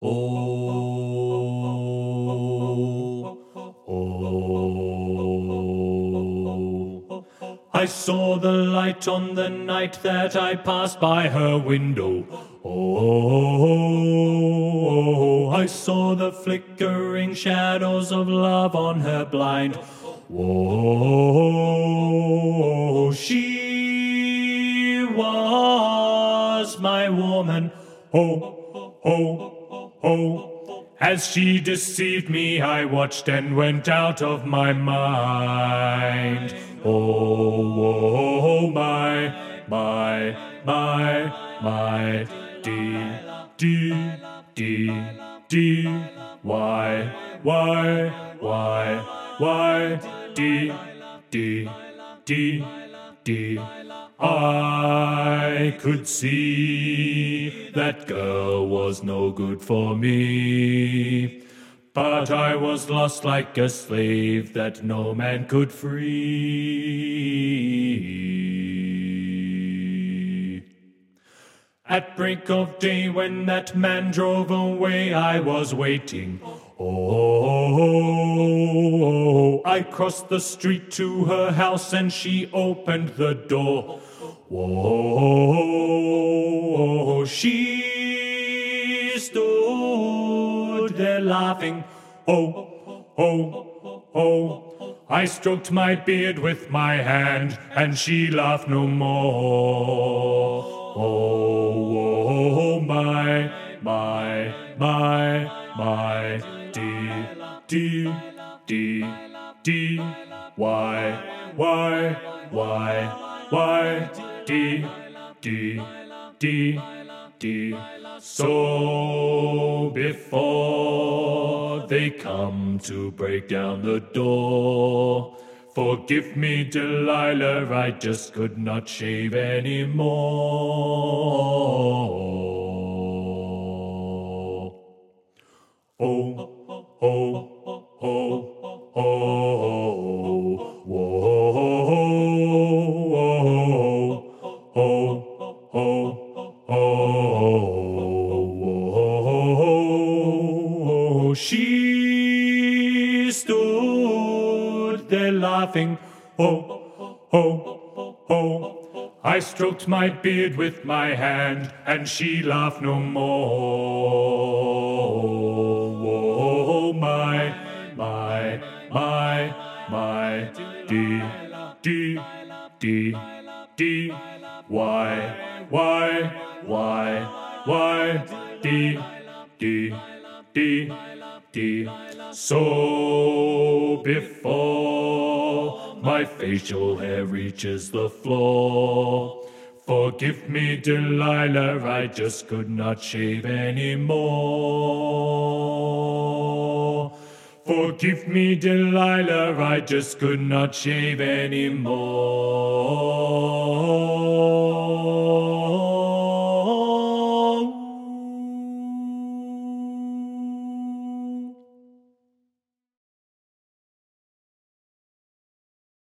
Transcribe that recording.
Oh, oh, I saw the light on the night that I passed by her window. Oh, I saw the flickering shadows of love on her blind. Whoa, she was my woman. Oh, oh, oh. As she deceived me, I watched and went out of my mind. Oh, my, D. I could see that girl was no good for me, but I was lost like a slave that no man could free. At break of day when that man drove away, I was waiting. Oh, I crossed the street to her house and she opened the door. Whoa, she stood there laughing. Oh, oh, oh. I stroked my beard with my hand and she laughed no more. Oh, my, D. So before they come to break down the door, forgive me, Delilah, I just could not shave anymore. Oh, oh, oh, oh, oh, she stood there laughing. Oh, oh, oh. I stroked my beard with my hand, and she laughed no more. Oh, my, D, D. So before my facial hair reaches the floor, forgive me, Delilah, I just could not shave anymore. Forgive me, Delilah, I just could not shave anymore.